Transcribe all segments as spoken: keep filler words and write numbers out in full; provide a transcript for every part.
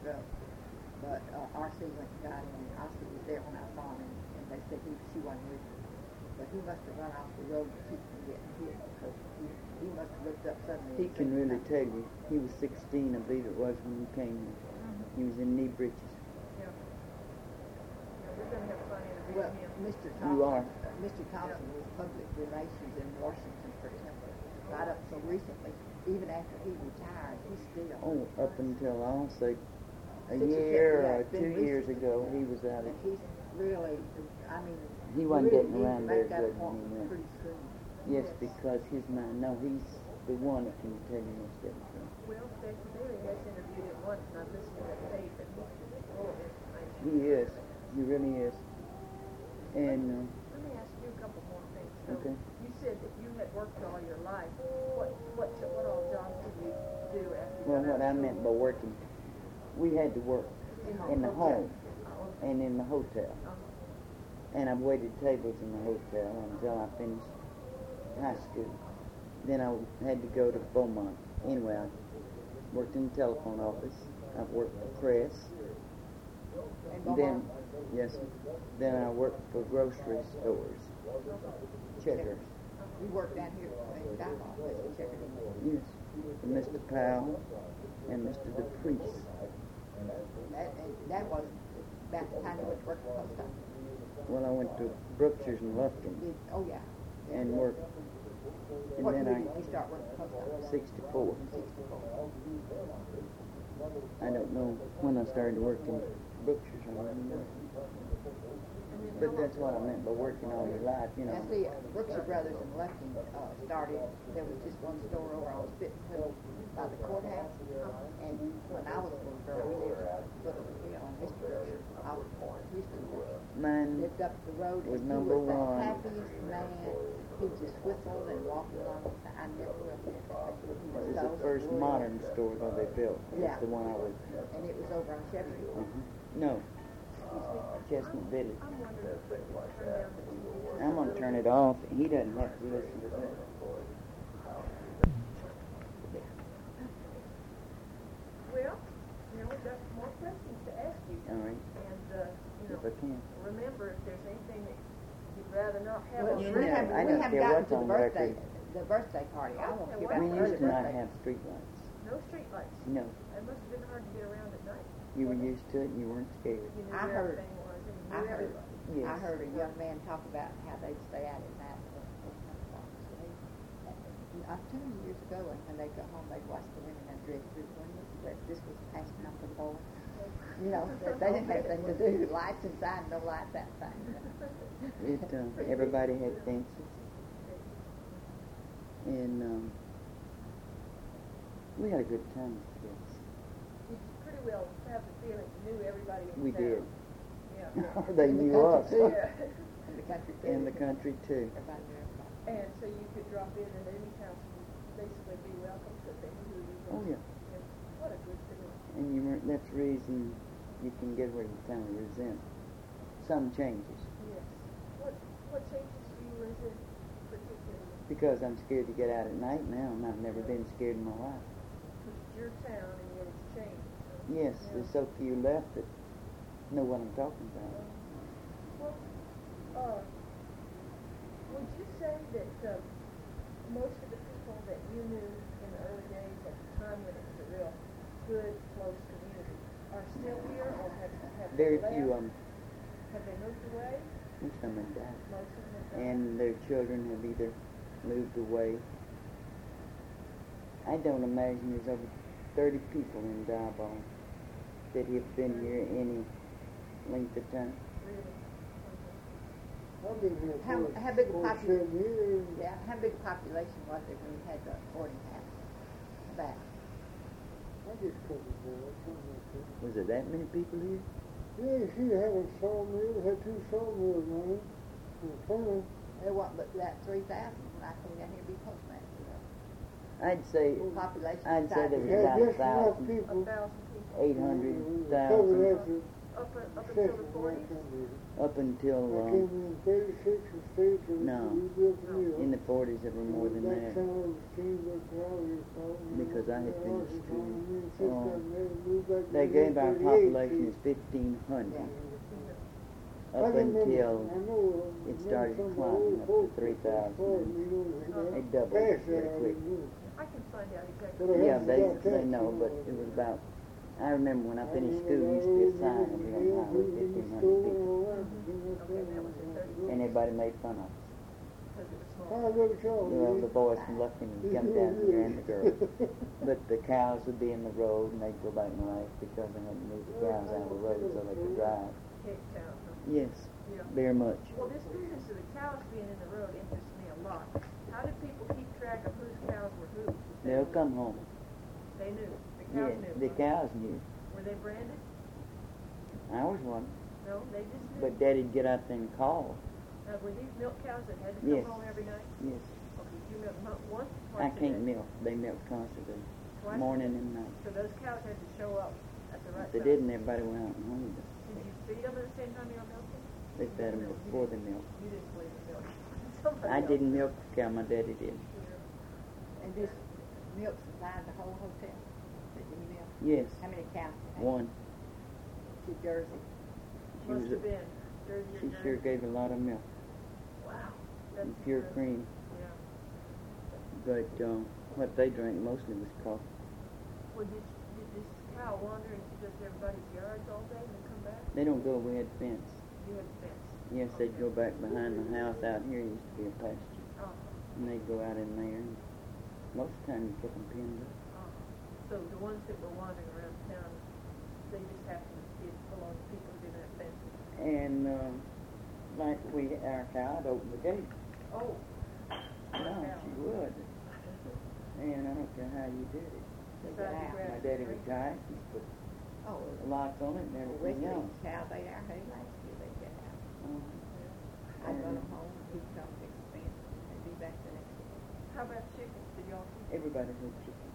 ago. But uh, R C went and got him, and R C was there when I saw him, and, and they said he, she wasn't with him. But he must have run off the road to keep from getting hit, because he, he must have looked up suddenly. He can really tell you. He was sixteen, I believe it was, when he came here. Mm-hmm. He was in knee breeches. Yeah. Yeah, we're going to have fun interviewing Well, him. Mister Thompson, You are. Uh, Mister Thompson yeah. was public relations in Washington for Temple. Right up so recently, even after he retired, he still. Oh, up until I'll say a Six year or or two recently. years ago, he was out And of. he's really, I mean, He wasn't really getting needs around to very make that good when he appointment went. pretty soon. Yes, because his mind. No, he's the one that can tell you most everything. Well, Becky Bailey has interviewed him once, and I've listened to that tape, and he's full of information. He is. He really is. And uh, Let me ask you a couple more things. So okay. You said that you had worked all your life. What what what all jobs did you do after you well, got what out I of meant school? by working, we had to work in the home Oh, and in the hotel. uh-huh. And I waited tables in the hotel until I finished high school. Then I had to go to Beaumont. Anyway, I worked in the telephone office. I worked for Crest. And Then, yes, then I worked for grocery stores. Checkers. You worked down here in Dialogue, that's the checker. Yes, for Mister Powell and Mister DePriest. That, and that was about the time you went to work for post office. Well, I went to Brookshire's in Lufkin Did, oh, yeah. yeah. and worked. And What then year I, did you start working for post office? sixty-four. sixty-four. I don't know when I started working Brookshire's. I don't remember. But that's what I meant by working all your life, you know. Now, see, uh, Brookshire Brothers in Lufkin uh, started, there was just one store over on Spitting Hill by the courthouse. And when I was a little girl, we lived at Foot of the Hill on Mister Brookshire. I was born in Houston. Mine Lived up the road, was and number he was one. the happiest man. He just whistled and walked along. I never will forget that. He It was was the so first good. modern store that they built. Yeah. It's the one I was. And it was over on Shepherd. Uh-huh. No, Chestnut Village. I'm wondering if we can turn down the T V. I'm gonna turn it off. He doesn't have to listen to that. Well, now we've got more questions to ask you. All right, And, uh, you know, if I can. remember, if there's anything that you'd rather not have Well, on we the Yeah, haven't, I we don't haven't care gotten what's to the on birthday, record. the birthday party. I won't Okay, give well, out We the used early to not birthday. have streetlights. no streetlights. No, It must have been hard to get around at night. you were used to it and you weren't scared. You knew I where heard- everything was, and you I knew heard, everybody. Yes. I heard a young man talk about how they'd stay out at night. for- for ten o'clock. So they- uh, Two years ago, and when they go home, they'd watch the women and dress through the windows. That this was past time for the boys. You know, that they didn't have anything to do. Lights inside, no lights outside. It, uh, everybody had fences. And um, we had a good time as kids. You pretty well have the feeling you knew everybody in We town. did. Yeah. They In the knew country, us. too. Yeah. In the country, too. In the country too. Everybody knew everybody. And so you could drop in at any house and basically be welcome because they knew who you were. Oh yeah. And what a good feeling. And you weren't. That's the reason you can get where you kind of resent some changes Yes. What what changes do you resent particularly? because I'm scared to get out at night now, and I've never been scared in my life. Because it's your town and yet it's changed. So, Yes, yeah. there's so few left that know what I'm talking about. Well, uh, would you say that uh, most of the people that you knew in the early days at the time when it was a real good, close community are still here or have, have Very they few left? of them. Have they moved away? Most of them have died. Most of them have died. And their children have either moved away. I don't imagine there's over thirty people in Diboll that have been here any length of time. Really? I've been here How, for how big a for population? seven years. Yeah, how big a population was there when you had the boarding house? About. I just couldn't do it. Something like that. Was there that many people here? Yeah, she had a sawmill, had two sawmills running. And Turner, There wasn't but about three thousand when I came down here to be postmaster. I'd say Population. I'd say there was had about a just enough thousand, people. A thousand people. eight hundred Covered thousand. after Oh, up, uh, up until the Second when I forties? come here. Up until, I um, came in thirty-six and stayed till No. we rebuilt the mill. in the forties, there were more than That that. time I was steamboat traveling, so, Because I had finished school. Um, school. They gave our population as fifteen hundred. Up until it started climbing up to three thousand. They doubled it very quick. I can find out exactly. But I Yeah, haven't they, got they that know, too but much. it was about, I remember when I finished school, it used to be a sign over here on Highway fifteen hundred people. Okay, that was in thirty, And everybody made fun of us. because it was small. I look at y'all. Well, the boys from Lufkin would come down here and the girls. But the cows would be in the road and they'd go back and life because they had to move the cows out of the road so they could drive. Kicked out, huh? Yes, Yeah. very much. Well, this business of the cows being in the road interests me a lot. How did people keep track of whose cows were whose? They'll come home. They knew. The Yeah, cows knew. the huh? cows knew. Were they branded? I was one. No, they just knew. But Daddy'd get out there and call. Uh, were these milk cows that had to come Yes. home every night? Yes. Okay, you milk them once, I twice a can't day? milk. They milk constantly. Twice? Morning and night. So those cows had to show up at the right If they time. didn't, everybody went out and hung them. Did you feed them at the same time you were milking? They fed them before they milked. You didn't believe in milk. Somebody I else didn't did. milk the cow, my daddy did. Yeah. And this milk supplied the whole hotel? Did you milk? Yes, How many cows? you have? one. To Jersey. She Must was have a, been. Jersey or she Jersey. sure gave a lot of milk. Wow. And That's pure good. cream. Yeah. But uh, what they drank mostly was coffee. Well, did, did this cow wander into just everybody's yards all day and then come back? They don't go, we had fence. You had a fence. Yes, they'd go back behind the house out here. Used to be a pasture. Uh-huh. And they'd go out in there. And most of the time you kept them pinned up. Uh-huh. So the ones that were wandering around town, they just happened to get along with people who didn't have fences. And uh, like we, our cow would open the gate. Oh. No, cow. she would. And I don't care how you did it. They Decide got to out. grab My the daddy tree. would tie it and put Oh, the locks on it and the everything Wesley else. cow, they are, hey, last year they get out. Uh-huh. I run them home, he'd come fix the fence, and be back the next day. How about chickens? Did y'all keep? Everybody had chickens.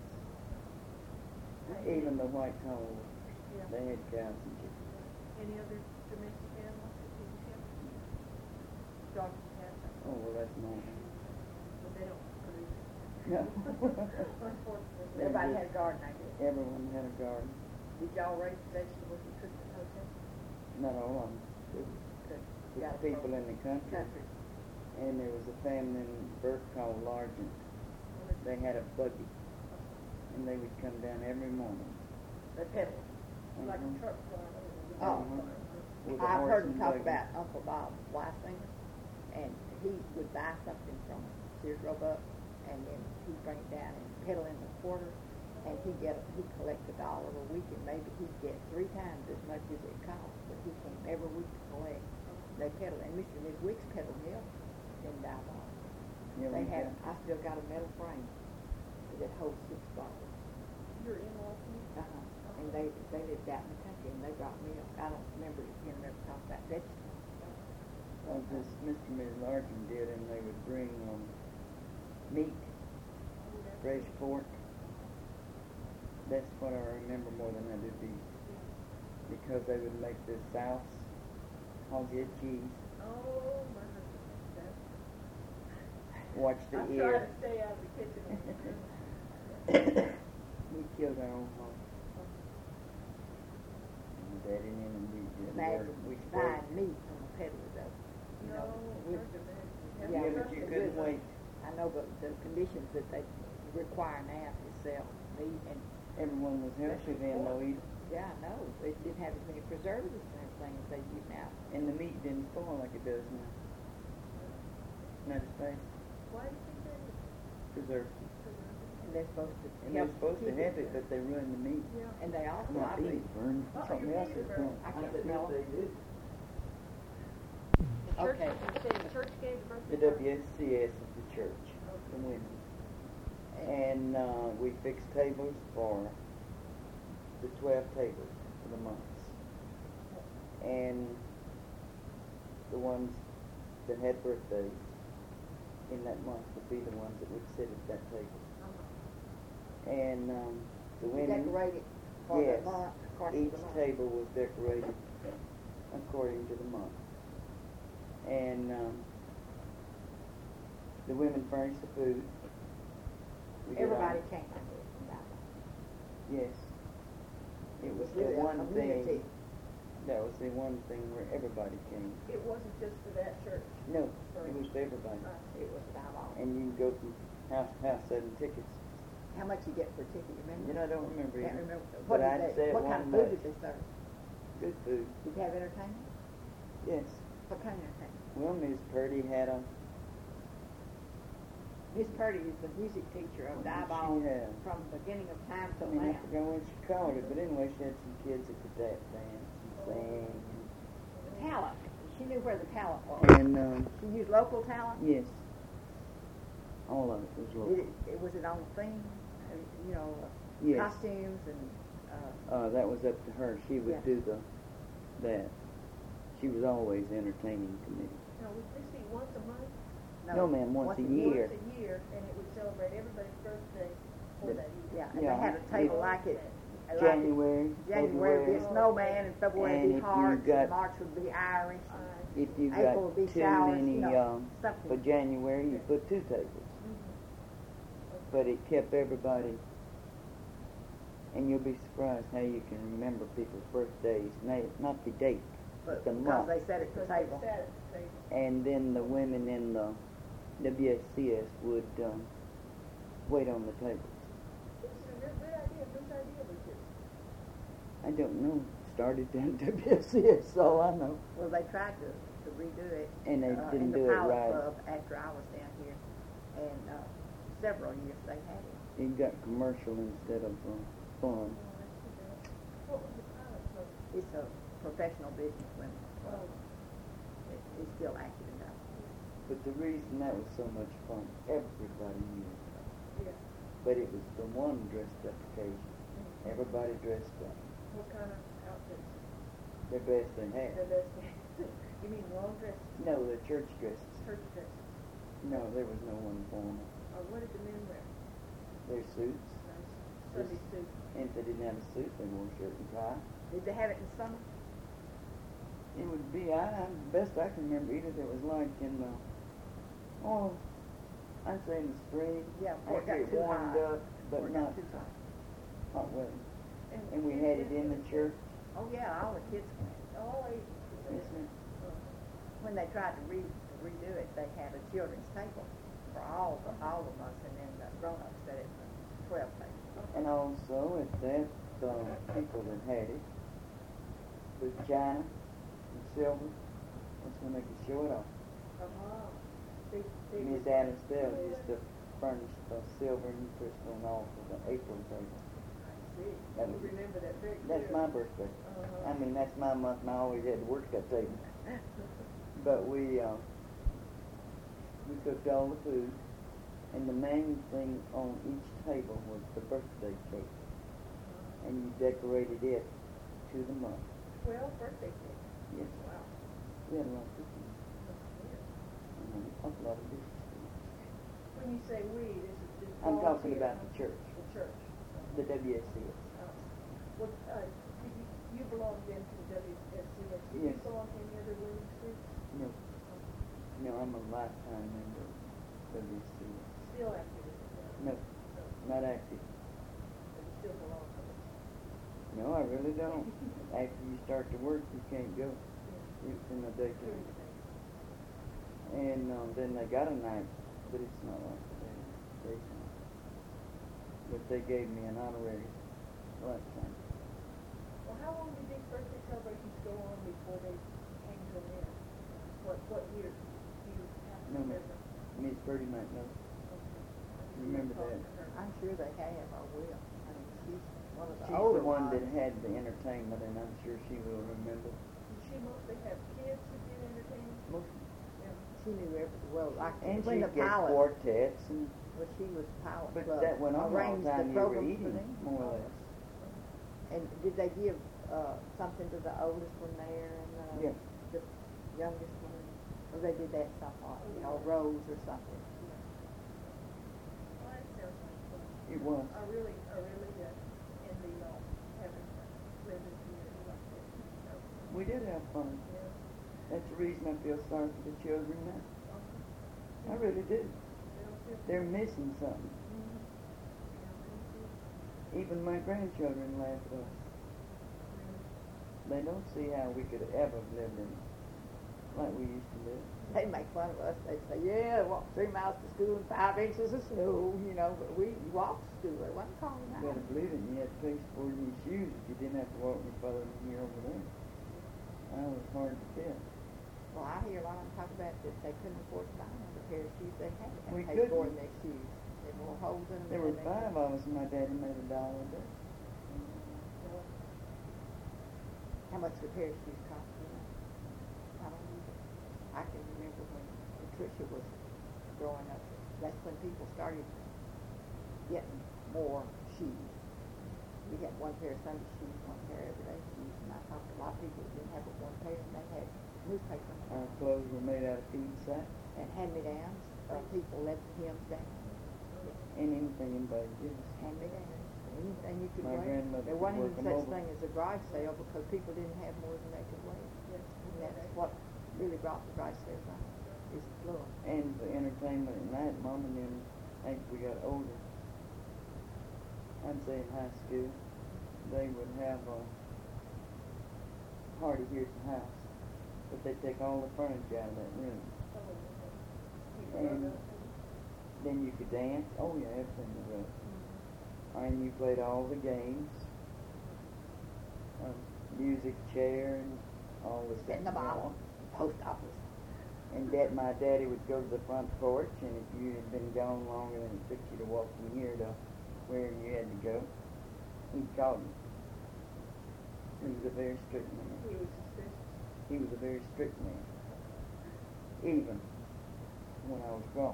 Hey, Even the white collar, Yeah. they had cows and chickens. Any other domestic animals that people kept? Dogs and cats? Oh, well, that's mine. But they don't produce. No. Unfortunately. Everybody had a garden, I guess. Everyone had a garden. Did y'all raise vegetables and cook in the hotel? Not all of them. Good. The Got it people from in the country. Country. And there was a family in Burke called Largent. They had a buggy. And they would come down every morning. They pedal. Like a Mhm. truck flying over. Oh. Uh-huh. With a I've horse heard and him talk buggy. about Uncle Bob Weisinger, and he would buy something from Sears Roebuck, and then he'd bring it down and pedal in the quarter, and he'd get, he'd collect a dollar a week, and maybe he'd get three times as much as it cost, but he came every week to collect. They pedal, and Mister and Miss Wicks pedal milk in Dalmar. Yeah, They we had, had- I still got a metal frame that holds six bottles. Your in-laws knew? Uh-huh. And they, they lived out in the country, and they brought milk. I don't remember him ever talking about vegetables. Well, this Mister and Missus Larkin did, and they would bring um, meat, fresh pork. That's what I remember more than I do beef. Because they would make this sauce, hog-head cheese, Oh, my husband makes that. watch the I try ear. to stay out of the kitchen. We killed our own hog. And my daddy and them, we did Imagine we buying sprayed. meat from a peddler though. You No, know, with, hard to imagine. yeah, Yeah, with but you the- couldn't with- wait. I know, but the conditions that they require now to sell meat and, Everyone was healthy then, though, either. yeah, I know, they didn't have as many preservatives and everything as they do now. And the meat didn't spoil like it does now. Not as fast. Why do you think that is? Preserved. And they're supposed to And they're help supposed to keep have it, it, but they ruined the meat. Yeah. and they also, My I feet believe, burned. Uh-oh, Something your else feet is are wrong. I can't smell They it. did. The church, Okay. you say the church gave the birthday The party? W S C S is the church, the women. And uh, we fixed tables for the twelve tables for the months. And the ones that had birthdays in that month would be the ones that would sit at that table. Uh-huh. And um, the you women, decorate it for yes, the month. According to each the month. table was decorated according to the month. And, um, the women furnished the food. We did Everybody our- came to it from that. Yes. It was really the a one community. thing, that was the one thing where everybody came. It wasn't just for that church. No, it was for everybody. Uh, It was about all. And you can go from house to house selling tickets. How much you get for a ticket, you remember? You know, I don't remember Can't either. remember. But What did I'd they, say it what kind of wasn't food much. did they serve? Good food. Did you have entertainment? Yes. What kind of entertainment? Well, Miss Purdy had a, Miss Purdy is the music teacher of What did Diboll she have? from the beginning of time I till mean, I now. forgot what she called it, but anyway, she had some kids that could tap dance and sing. Talent. She knew where the talent was. And, um, She used local talent. yes. All of it was Did local. it, it was it on theme? Uh, You know, uh, Yes. costumes and uh, Uh, that was up to her. She would Yeah. do the, that. She was always entertaining to me. Now, was this the once a month? No, ma'am, once a year. Once a year, and it would celebrate everybody's birthday for Yeah. that year. Yeah, and Yeah. they had a table like it. like it- January, January would be a February. snowman, and February And would if be you hearts, got- and March would be Irish. Uh, and If you April got would be too showers, many, you know, um, something. for January, you put two tables. But it kept everybody, and you'll be surprised how you can remember people's birthdays, na- not the date, but but the because month. they sat at the because they table. sat at the table. And then the women in the W S C S would um, wait on the tables. This is a real good idea. Whose idea was this? I don't know. Started down at W S C S, that's all I know. Well, they tried to, to redo it. And they uh, didn't in the do it Pilot right. Club after I was down here, and uh, several years they had it. It got commercial instead of uh, fun. Oh, that's too bad. What was the pilot club? It's a professional business women club. Oh, It, it's still active enough. But the reason that was so much fun, everybody knew it. yeah. But it was the one dressed up occasion. Everybody dressed up. What kind of outfits? The best they The had. best. You mean long dresses, No, the church dresses. church dresses? No, there was no one formal. Or what did the men wear? Their suits. Nice Sunday suits. And if they didn't have a suit, they wore a shirt and tie. Did they have it in the summer? It would be, I, I best I can remember, either it was like in the, oh, I'd say in the spring. Yeah, before it after got it too warmed hot. up, but Before it got not too hot. hot weather. And we had it in the church. Oh yeah, all the kids went. All ages. Yes, ma'am. When they tried to re- redo it, they had a children's table for all the, all of us, and then the grown-ups sat at the twelve table. And also at that, the people that had it, with china and silver, that's when they could show it off. Uh-huh. They, they Miss would- Adams Bell used to furnish the silver and crystal and all for the April table. I see. That You was- remember that very That's clearly. my birthday. Uh-huh. I mean, that's my month, and I always had to work that table. But we, uh, we cooked all the food, and the main thing on each table was the birthday cake, and you decorated it to the month. Twelve birthday cake. Yes, Wow. we had a lot of cooking, That's weird. and an awful lot of dishes. When you say we, this is just. I'm talking volunteer, about huh? the church, The church. the W S C S. Oh. Well, uh, did you, you belong then to the W S C S. Did Yes. you belong to any other women's groups? No, no, I'm a lifetime member of W S C S. Still active, is it? No, No. not active. But you still belong to it. No, I really don't. After you start to work, you can't go. It's in the During daytime. the day. And um, then they got a night, but it's not like the day, daytime. But they gave me an honorary lifetime. Well, how long did these birthday celebrations go on before they came to an end? What, what year do you have to No, ma'am. remember? Miss Purdy might know. Okay. Remember Talk that. to her. I'm sure they have, or will. I mean, she's one of the She's older the one that ones. had the entertainment, and I'm sure she will remember. Did she mostly have kids that did entertaining? Most, Yeah. She knew every, well, like and when she'd the get pilot, quartets, and well, she was pilot but club, that went on all the arranged time the you were programs for eating, them. more or less. And did they give uh, something to the oldest one there and uh, Yeah. the youngest one? Or they did that somewhat, you know, Rose or something. Well, that sounds like fun. It was. I really, I really uh, envy y'all having uh, lived in We did have fun. Yeah. That's the reason I feel sorry for the children now. Uh-huh. I really do. They don't feel- They're missing something. Mhm. Yeah, Even my grandchildren laugh at us. They don't see how we could ever have lived in like we used to live. They make fun of us. They say, yeah, walk three miles to school in five inches of snow, you know, but we walked to school. It wasn't cold You now. better believe it, and you had to pay for your shoes if you didn't have to walk any further than here over there. That was hard to fit. Well, I hear a lot of them talk about that they couldn't afford to buy another pair of shoes. They had to We pay more couldn't. than their shoes. They had more holes in them. There than were they five could- of us, and my daddy made a dollar a day. How much a pair of shoes cost, you know? I don't know. I can remember when Patricia was growing up, that's when people started getting more shoes. We had one pair of Sunday shoes, one pair of everyday shoes, and I talked to a lot of people that didn't have but one pair, and they had newspaper Our clothes were made out of feed sack and hand-me-downs. Uh, people let the hymns down, and anything anybody gives. hand-me-downs, anything you could My wear. grandmother There could wasn't work even 'em such over. thing as a garage sale because people didn't have more than they could wear. And that's what really brought the garage sales on, is the floor. And for entertainment at night, Mom and them, as we got older, I'd say in high school, they would have a party here at the house, but they'd take all the furniture out of that room. And then you could dance. Oh yeah, everything was up. And you played all the games, um, music chair and all the stuff. In the bottle, post office. And dad, my daddy would go to the front porch, and if you had been gone longer than it took you to walk from here to where you had to go, he'd call you. He was a very strict man. He was suspicious. He was a very strict man. Even when I was grown.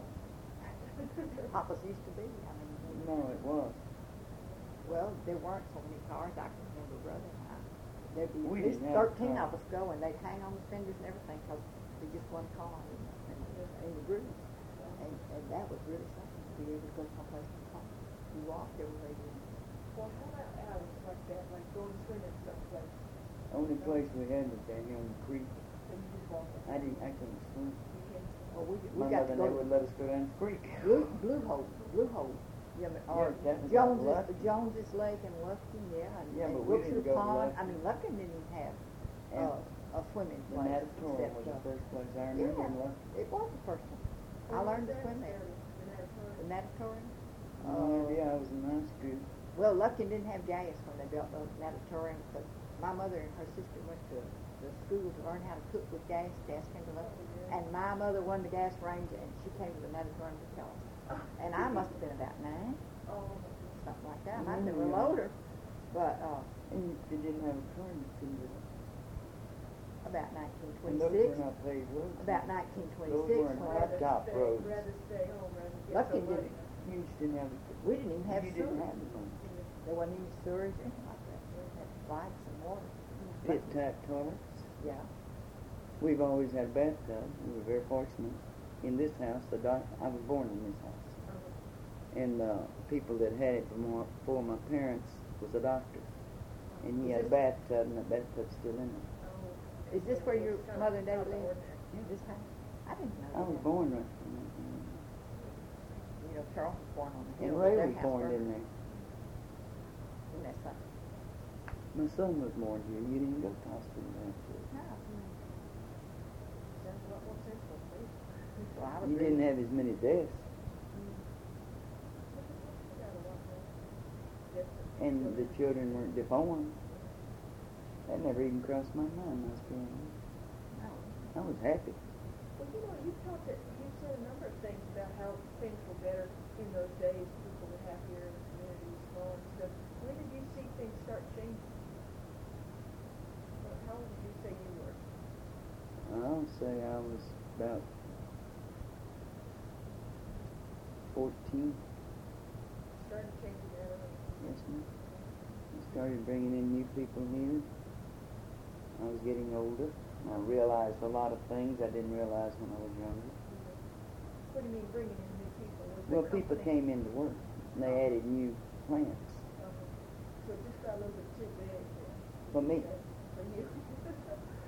Papa's used to be, I mean. No, it was. Well, there weren't so many cars, I can remember brother and I. There'd be We at least didn't have thirteen of cars. us go, and they'd hang on the fenders and everything, because they just one car in, in, in the group. And, and that was really something, to be able to go someplace and talk. You walked everywhere you went. Well, how about hours like that, like going swimming someplace? Only place we had was down here on the creek. So you just walk I didn't, I couldn't swim. You can. Well, we, we My got mother to go never to would let us go down the creek. Blue, Blue Hole, Blue Hole. Yeah, but, or Yeah, that was Jones's, Lufkin. Jones's Lake in Lufkin, yeah, and, Yeah, and but we Wilshire didn't go to Pond. I Lufkin. mean, Lufkin didn't even have And uh, a swimming The place. natatorium except, was uh, the first place I remember in Yeah, Lufkin. it was the first one. I learned to swim there. The natatorium. No idea, I was in high school. Well, Lufkin didn't have gas when they built the natatorium, because my mother and her sister went to the school to learn how to cook with gas. Gas came to Lufkin, and my mother won the gas range, and she came to the natatorium to tell us. And I must have been about nine, Oh, something like that. I might have been a Mm, little yeah. older, but uh, And if you didn't have a car, you couldn't do it. about nineteen And those twenty-six. were not paved roads. About nineteen Those twenty-six. weren't when hot I- top stay, roads. rather stay home, rather get Lufkin some money. didn't. You just didn't have a, We didn't even have you sewage. didn't have the money. There wasn't any sewage or anything like that. We had lights and water. Pit tap toilets. Yeah. We've always had bathtubs. We were very fortunate. In this house, the doc, I was born in this house. Uh-huh. And the people that had it before, before my parents was a doctor. And he Is had a this- bathtub, and that bathtub's still in there. Oh. Is this where your It's kind of- mother and daddy kind of lived? ordinary. In this house? I didn't know I was that. born right in that room. You know, Charles was born on the And hill. Ray Their was house born burned. in there. Isn't that something? My son was born here. You didn't go to hospital after. No. Sounds a lot more sensible, please. Well, I was You really- didn't have as many deaths. And the children weren't deformed. That never even crossed my mind when I was growing up. No. I was happy. Well, you know, you talked, that you said a number of things about how things were better in those days, people were happier in the community, small and stuff. When did you see things start changing? Well, how old did you say you were? I'll say I was about fourteen. Starting to change it early? Yes, ma'am. I started bringing in new people here. I was getting older. I realized a lot of things I didn't realize when I was younger. What do you mean bringing in new people? Was Well, the people company- came into work, and they added new plants. Uh-huh. So it just got a little bit too big then? For me. For you?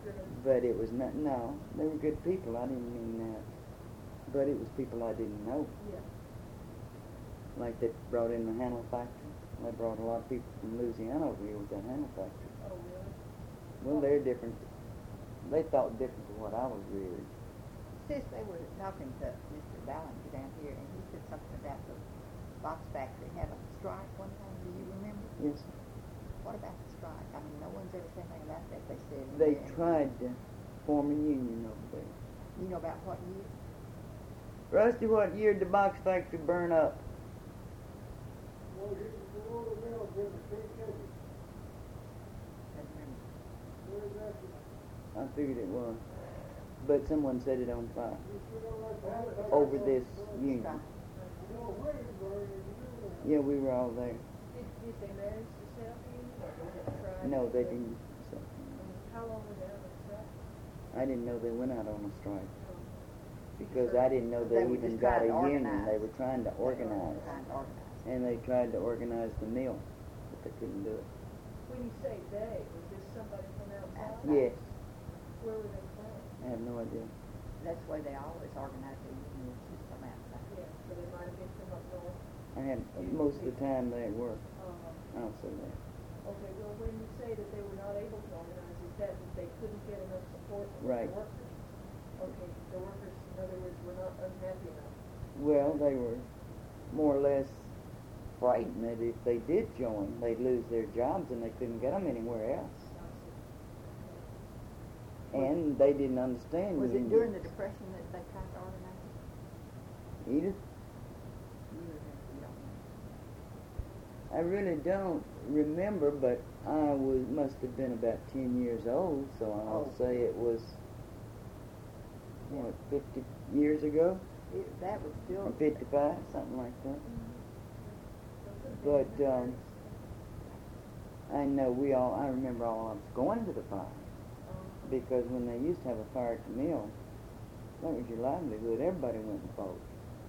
gonna, But it was not, no, they were good people, I didn't mean that. But it was people I didn't know. yeah. Like they brought in the Hannah factory. They brought a lot of people from Louisiana over here with that Hannah factory. Oh, really? Well, they're different. They thought different from what I was reared. Sis, they were talking to Mister Ballinger down here, and he said something about the box factory having a strike one time. Do you remember? Yes. What about the strike? I mean, no one's ever said anything about that, they said. in They there. tried to form a union over there. You know about what year? Rusty, what year did the box factory burn up? Well, you can go over there, there's a big city. Doesn't remember. Where's that? I figured it was. But someone set it on fire You should know like that. over this union. Strike. You know, where you burn it, you know that. Yeah, we were all there. Did, did they manage to set up a union, or was it tried? No, they to- didn't. So, How long were they on the strike? I didn't know they went out on a strike Um, because I didn't know They they were even just got a trying to union. organize. They were trying to organize. Trying to organize. And they tried to organize the mill, but they couldn't do it. When you say they, was this somebody from outside? Outside. Yes, Where were they from? I have no idea. That's the way they always organize their unions, just from outside. Yeah, so they might have been from up north. I had most of the time they were. Uh, I'll say that. okay, well, when you say that they were not able to organize, is that that they couldn't get enough support from Right. the workers? Okay, the workers, in other words, were not unhappy enough. Well, they were more or less frightened that if they did join, they'd lose their jobs and they couldn't get them anywhere else. And they didn't understand. Was we it didn't during the get- Depression that they tried to organize it? Edith? You remember, you don't remember. I really don't remember, but I was must have been about ten years old, so I'll Oh. say it was what fifty years ago, It, that was still. or fifty-five, something like that. So it But could've been um, I know we all. I remember all of us going to the fire um, because when they used to have a fire at the mill, that was your livelihood. Everybody went and fought.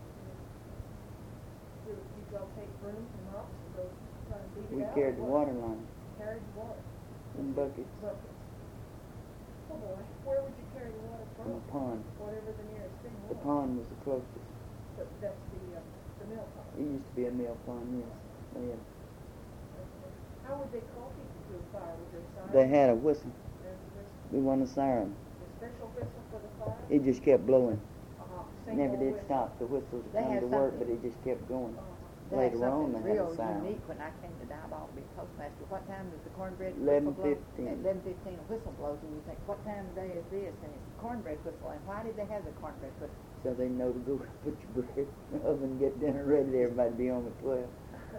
Did you all take brooms and mops and go try and beat it We out? carried or the what? water line Carried the water? in buckets Buckets. Oh boy, where would you carry the water from from? a pond. Whatever the nearest thing was. The pond was the closest. But that's the, uh, the mill pond. It used to be a mill pond, yes. They had, Okay. How would they call people to a fire? Was there a siren? they had a whistle. There's a whistle. We won a siren. A special whistle for the fire? It just kept blowing. Uh-huh. Same Never old did whistle. stop. The whistle They come had to work, something- but it just kept going. Uh-huh. They had Later on, something they had a real siren. unique when I came to Diboll to be postmaster. What time does the cornbread eleven whistle blow? fifteen. At eleven fifteen, a whistle blows, and you think, what time of day is this? And it's the cornbread whistle. And why did they have the cornbread whistle? So they know to go put your bread in the oven, get dinner ready. Everybody be on at twelve.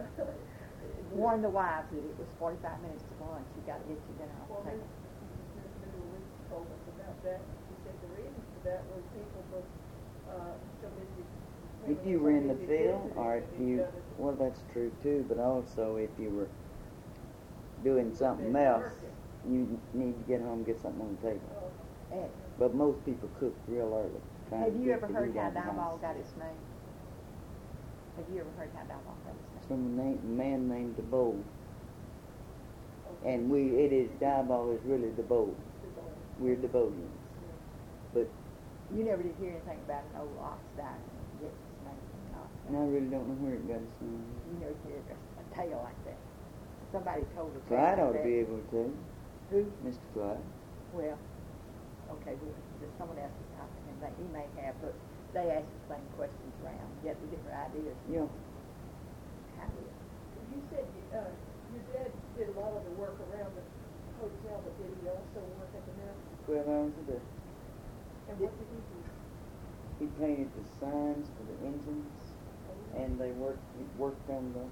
Warn the wives that it was forty-five minutes to lunch. You got to get your dinner Well, on the Miss table. Miss Louise told us about that. She said the reason for that was people were, uh, so busy. If women you so were in the busy field, visiting or if with you, each other. well, that's true too. But also, if you were doing something Busy else, working. you need to get home and get something on the table. Oh, Ed, But most people cook real early. trying have to you get ever the heard heat how out of the Diboll house. got its name? Have you ever heard how Diboll got its It's name? from a name, man named the Bowl. okay. And we, it is, Diboll is really the Bowl. We're the Bowlians. But, You never did hear anything about an old ox dying and get its name from an ox. and I really don't know where it got its name. You never hear a, a tale like that. Somebody told a tale Clyde like ought to that. be able to tell you. Who? Mister Clyde. Well, okay, well, there's someone else that's talking, and they, he may have, but they ask the same questions around, get the different ideas. Yeah. How do you? You said, uh, your dad did a lot of the work around the hotel, but did he also work at the mill? Twelve hours a day. And what did he do? He painted the signs for the engines, and they worked, he worked on the,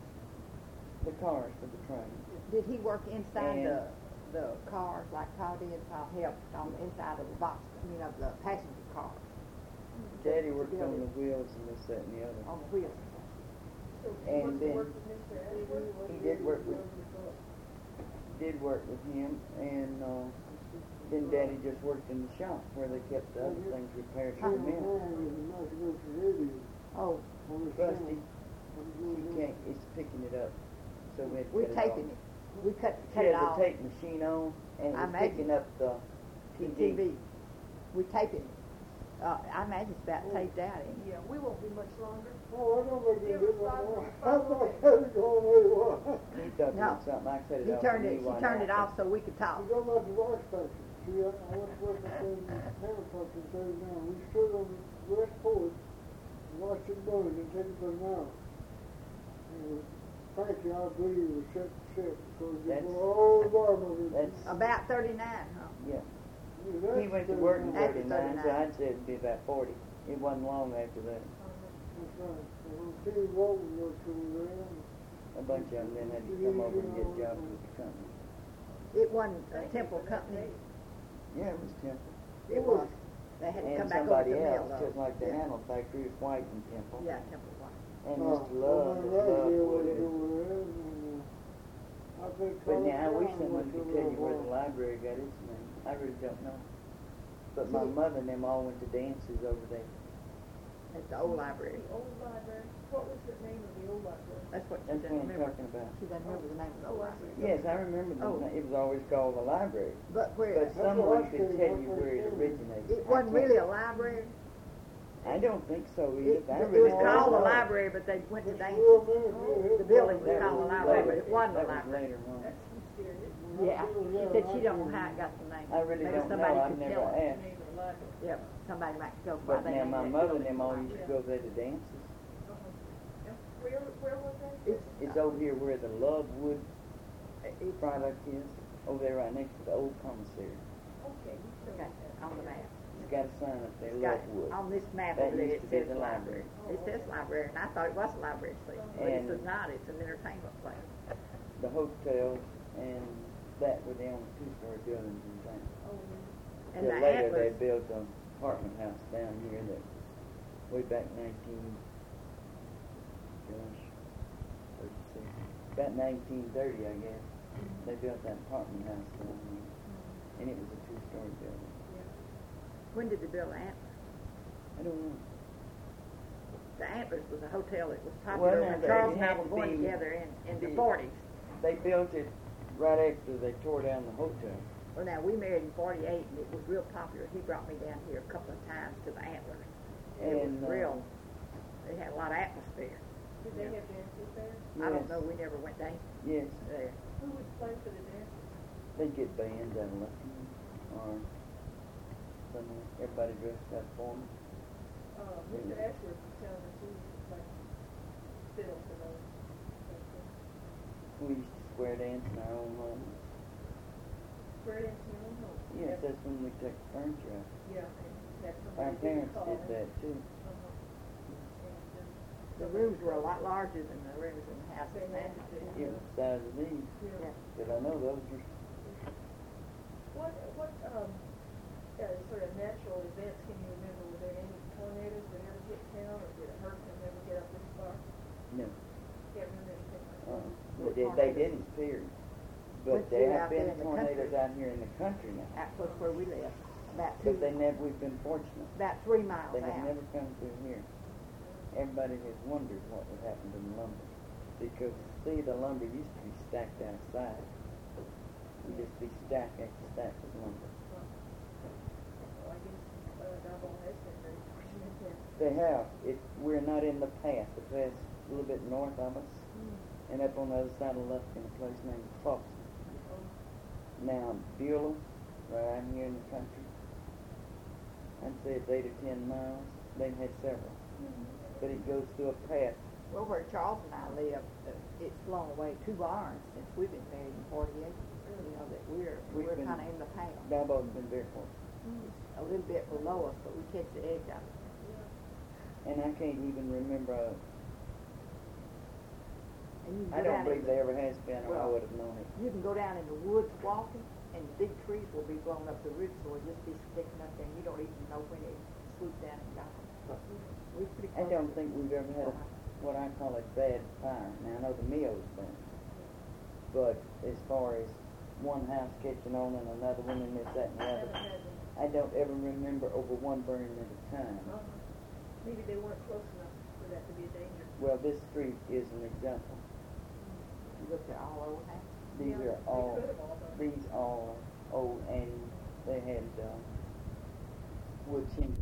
the cars for the train. Did he work inside And- the, the cars like Paul did? Paul helped on the inside of the box, I mean, of the passenger car, Daddy worked on the wheels and this, that, and the other. on the wheels. So he And must have then- worked with Mister Ashworth? He did work with, did work with him, and uh, then Daddy just worked in the shop where they kept the other things repaired for the mill. Oh, Rusty, he can't, he's picking it up, so we had to we're cut it off. taping it. We cut, She cut had it the off. tape machine on, and it I was imagine. picking up the the T V. T V. We tape it. Uh, I imagine it's about taped out, ain't it? Yeah, we won't be much longer. Oh, I don't make Give it us difference. five- I thought that was going way wrong. He thought No. it was something, I set it He off. turned and it, he she went turned it out. off so we could talk. You go about the rock station. See, I, I went to work up there in Hamilton Thursday night. We stood on the west porch and watched it burn and take it for an hour. And frankly, I believe it was set to set because it That's- was all the bottom. That's, About thirty-nine, huh? yeah. Yeah, He went to work in After thirty-nine, so thirty-nine. I'd say it'd be about forty. It wasn't long after that. That's right. And when Steve Walton worked over there, A bunch of them then had to come over and get jobs with the company. It wasn't a Temple company. Yeah, it was Temple. It was. They had to And come back over somebody to the mill, else, though. just like the Yeah. Hannell factory, is White and Temple. Yeah, Temple White. And Oh, Mister Love, well, Love Love Wood was is. over there, and, uh, I think But Carl now I wish Brown someone went could to tell you where the Louisville. library got its name. I really don't know. But my See- mother and them all went to dances over there. At the old library. The old library, what was the name of the old library? That's what she That's doesn't what I'm remember. talking about. She doesn't remember the name of the old Oh, I library. see. Yes, I remember the, Oh. na- it was always called the library. But where, But what someone I could said, tell what you I where it said. originated. it I wasn't can't. really a library. I don't think so It, either. I it really was don't called a know. library, but they went to It's dance. real minute, The building was That called a was library, but later. it wasn't a That was library. later on. That's mysterious. Yeah, she said she don't know how it got the name. I really Maybe don't know. somebody I've could never tell us. asked. Name of the library. Yep, somebody might go by But they now named my that mother and building them all library. used to go there to dances. Uh-huh. And Where, where was that? It's, It's over here where the Lovewood it's, product is. Over there right next to the old commissary. Okay, you showed okay, that. on the map. It's got a sign up there, It's got, Lovewood. on this map That over there, used it to be says the library. library. It says library, and I thought it was a library, see, but And- it's not, it's an entertainment place. The hotel and that were the only two-story buildings in town. Oh, yeah. And Till the later they Atlas, built an apartment house down here that way back nineteen, gosh, thirty-six, about nineteen thirty, I guess. They built that apartment house down here, and it was a two-story building. when did they build the Atlas? I don't know. The Atlas was a hotel that was Well, popular now, when they- Charles it and I had were to going be together in, in the the- forties. They built it right after they tore down the hotel. Well, now, we married in forty-eight, and it was real popular. He brought me down here a couple of times to the Atlas. It was And, uh, real, they had a lot of atmosphere. Did they have dances there? I don't Yes. know, we never went dancing Yes, there. Who would play for the dances? they get bands out of Lufkin or somewhere. Everybody dressed up for them. Uh, Mister Ashworth was telling us he used to play fiddle for those. dances. We used to square dance in our own home. Square dancing in your home? Yes, that's when we took the furniture out. Yeah, and that's Our somebody parents call did it. that too. Uh-huh. And, uh, The rooms were a lot larger than the rooms in the house They now. had to do. It was the size of these, Yeah. Yeah. but I know those are, What, what, um, uh, sort of natural events can you remember? Were there any tornadoes that ever hit town, or did a hurricane ever get up this far? no. Can't remember anything like Uh, that. they, did- they didn't, period. But Went there through have out there been in the tornadoes country. out here in the country now. Out close where we live, about two, But they never, we've been fortunate. about three miles They have out. never come through here. Everybody has wondered what would happen to the lumber. Because, see, the lumber used to be stacked outside. It'd just be stack after stack of lumber. Well, I guess, uh, Double has been very fortunate there. They have. It, we're not in the path. The path's a little bit north of us. And up on the other side of Lufkin, a place named Clarkson. Now, Beulah, right out here in the country, I'd say it's eight or ten miles. They've had several. But it goes through a path. Well, where Charles and I live, uh, it's blown away two barns since we've been married in forty-eight. You know, that we're, We've we're been- kinda in the path. Dabo's been very fortunate. A little bit below us, but we catch the edge of it. And I can't even remember, uh, And you can I go don't down believe in there ever has been, or I Well, would have known it. You can go down in the woods walking, and big trees will be blown up the ridge, so it'll just be sticking up there, and you don't even know when it swooped down and got them. But we're pretty I close don't to- think we've ever had a, what I call a bad fire. Now, I know the mill's burned. But as far as one house catching on and another one and this, that, and the I other, haven't had them. I don't ever remember over one burning at a time. Uh-huh. Maybe they weren't close enough for that to be a danger. Well, this street is an example. You look at all over now. These Yeah, are they all, could have all done. these all are old, and They had, uh, wood chimney